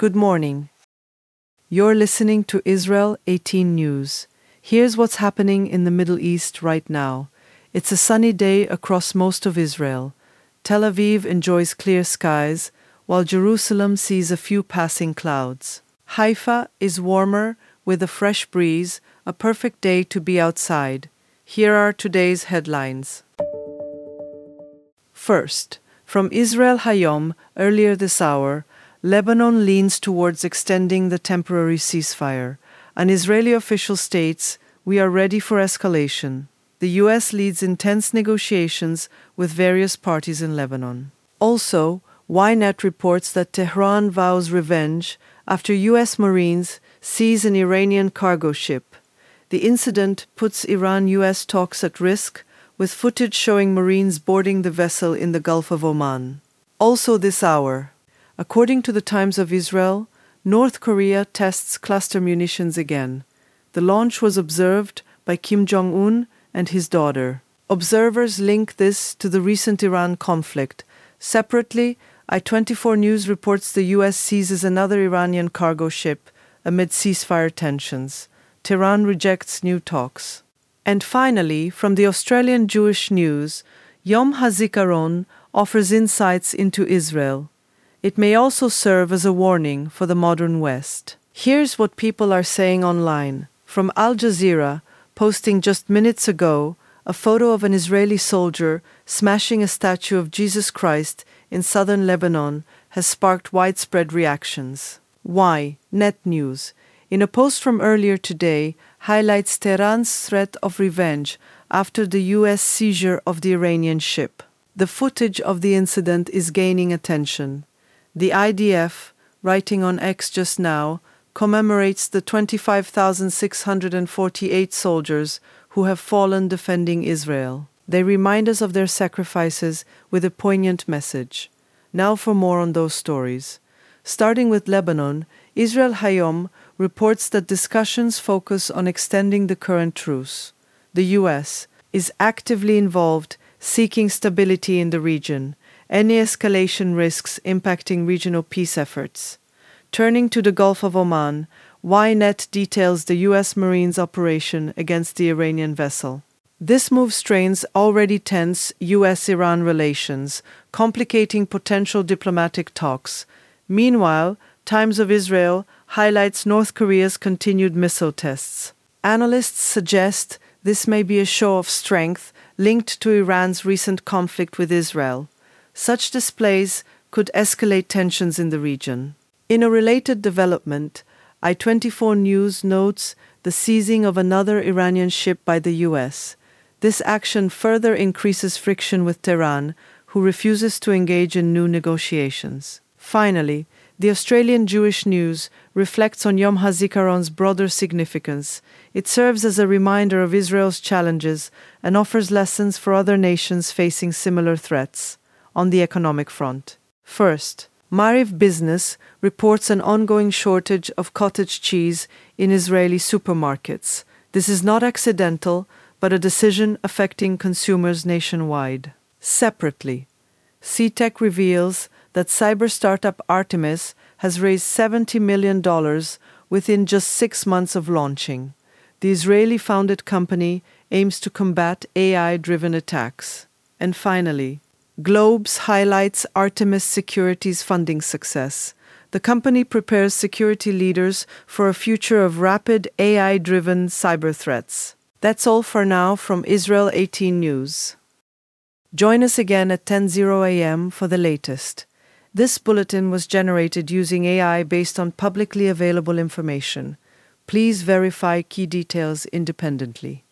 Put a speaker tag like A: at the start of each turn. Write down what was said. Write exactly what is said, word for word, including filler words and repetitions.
A: Good morning. You're listening to Israel eighteen News. Here's what's happening in the Middle East right now. It's a sunny day across most of Israel. Tel Aviv enjoys clear skies, while Jerusalem sees a few passing clouds. Haifa is warmer with a fresh breeze, a perfect day to be outside. Here are today's headlines. First, from Israel Hayom, earlier this hour, Lebanon leans towards extending the temporary ceasefire. An Israeli official states, "We are ready for escalation." The U S leads intense negotiations with various parties in Lebanon. Also, Ynet reports that Tehran vows revenge after U S Marines seize an Iranian cargo ship. The incident puts Iran-U S talks at risk, with footage showing Marines boarding the vessel in the Gulf of Oman. Also this hour, according to the Times of Israel, North Korea tests cluster munitions again. The launch was observed by Kim Jong-un and his daughter. Observers link this to the recent Iran conflict. Separately, I twenty-four News reports the U S seizes another Iranian cargo ship amid ceasefire tensions. Tehran rejects new talks. And finally, from the Australian Jewish News, Yom HaZikaron offers insights into Israel. It may also serve as a warning for the modern West. Here's what people are saying online. From Al Jazeera, posting just minutes ago, a photo of an Israeli soldier smashing a statue of Jesus Christ in southern Lebanon has sparked widespread reactions. Why? Net News, in a post from earlier today, highlights Tehran's threat of revenge after the U S seizure of the Iranian ship. The footage of the incident is gaining attention. The I D F, writing on X just now, commemorates the twenty-five thousand six hundred forty-eight soldiers who have fallen defending Israel. They remind us of their sacrifices with a poignant message. Now for more on those stories. Starting with Lebanon, Israel Hayom reports that discussions focus on extending the current truce. The U S is actively involved, seeking stability in the region. Any escalation risks impacting regional peace efforts. Turning to the Gulf of Oman, Ynet details the U S Marines' operation against the Iranian vessel. This move strains already tense U S Iran relations, complicating potential diplomatic talks. Meanwhile, Times of Israel highlights North Korea's continued missile tests. Analysts suggest this may be a show of strength linked to Iran's recent conflict with Israel. Such displays could escalate tensions in the region. In a related development, I twenty-four News notes the seizing of another Iranian ship by the U S. This action further increases friction with Tehran, who refuses to engage in new negotiations. Finally, the Australian Jewish News reflects on Yom HaZikaron's broader significance. It serves as a reminder of Israel's challenges and offers lessons for other nations facing similar threats. On the economic front, first, Maariv Business reports an ongoing shortage of cottage cheese in Israeli supermarkets. This is not accidental, but a decision affecting consumers nationwide. Separately, CTech reveals that cyber startup Artemis has raised seventy million dollars within just six months of launching. The Israeli-founded company aims to combat A I-driven attacks. And finally, Globes highlights Artemis Security's funding success. The company prepares security leaders for a future of rapid A I-driven cyber threats. That's all for now from Israel eighteen News. Join us again at ten a.m. for the latest. This bulletin was generated using A I based on publicly available information. Please verify key details independently.